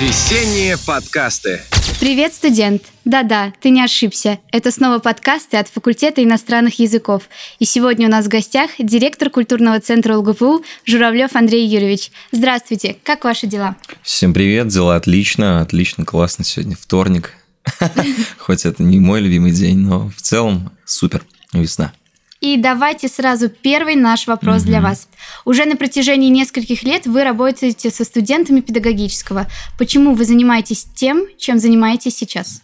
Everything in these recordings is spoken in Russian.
Весенние подкасты. Привет, студент! Да-да, ты не ошибся. Это снова подкасты от факультета иностранных языков. И сегодня у нас в гостях директор культурного центра ЛГПУ Журавлев Андрей Юрьевич. Здравствуйте, как ваши дела? Всем привет, дела отлично, классно. Сегодня вторник. Хоть это не мой любимый день, но в целом супер, весна. И давайте сразу первый наш вопрос для вас. Уже на протяжении нескольких лет вы работаете со студентами педагогического. Почему вы занимаетесь тем, чем занимаетесь сейчас?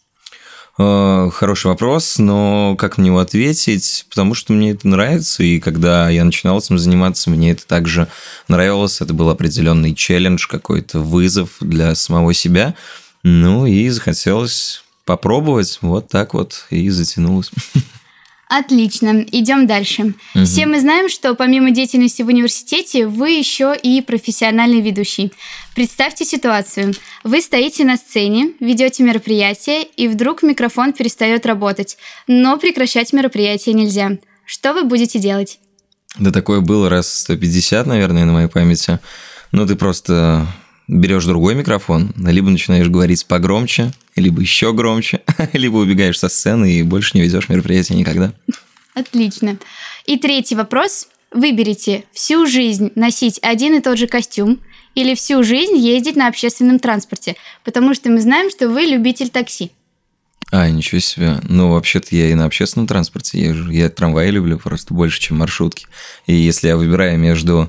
Хороший вопрос, но как на него ответить? Потому что мне это нравится, и когда я начинал этим заниматься, мне это также нравилось. Это был определенный челлендж, какой-то вызов для самого себя. Ну и захотелось попробовать, вот так вот и затянулось. Отлично, идем дальше. Все мы знаем, что помимо деятельности в университете, вы еще и профессиональный ведущий. Представьте ситуацию. Вы стоите на сцене, ведете мероприятие, и вдруг микрофон перестает работать. Но прекращать мероприятие нельзя. Что вы будете делать? Да такое было раз 150, наверное, на моей памяти. Ну, ты просто берешь другой микрофон, либо начинаешь говорить погромче, либо еще громче, либо убегаешь со сцены и больше не ведешь мероприятие никогда. Отлично. И третий вопрос. Выберите всю жизнь носить один и тот же костюм или всю жизнь ездить на общественном транспорте, потому что мы знаем, что вы любитель такси. Ничего себе. Ну, вообще-то я и на общественном транспорте езжу. Я трамваи люблю просто больше, чем маршрутки. И если я выбираю между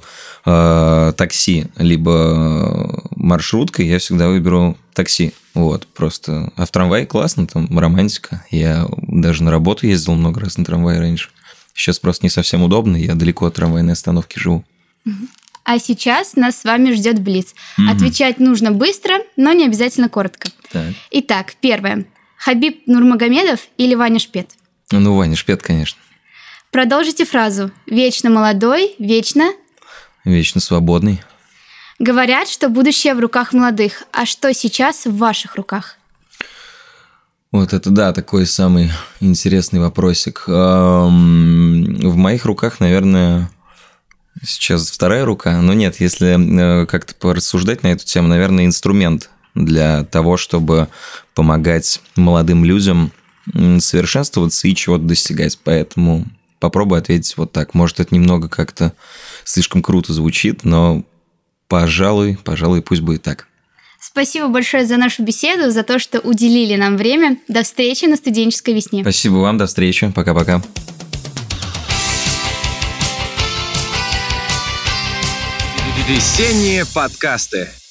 такси либо маршруткой, я всегда выберу такси. Вот, просто. А в трамвае классно, там романтика. Я даже на работу ездил много раз на трамвае раньше. Сейчас просто не совсем удобно, я далеко от трамвайной остановки живу. А сейчас нас с вами ждет блиц. Отвечать нужно быстро, но не обязательно коротко. Так. Итак, первое. Хабиб Нурмагомедов или Ваня Шпет? Ну, Ваня Шпет, конечно. Продолжите фразу. Вечно молодой, вечно... Вечно свободный. Говорят, что будущее в руках молодых. А что сейчас в ваших руках? Вот это да, такой самый интересный вопросик. В моих руках, наверное, сейчас вторая рука. Но нет, если как-то порассуждать на эту тему, наверное, инструмент для того, чтобы помогать молодым людям совершенствоваться и чего-то достигать. Поэтому попробую ответить вот так. Может, это немного как-то слишком круто звучит, но, пожалуй, пусть будет так. Спасибо большое за нашу беседу, за то, что уделили нам время. До встречи на студенческой весне. Спасибо вам, до встречи. Пока-пока. Весенние подкасты.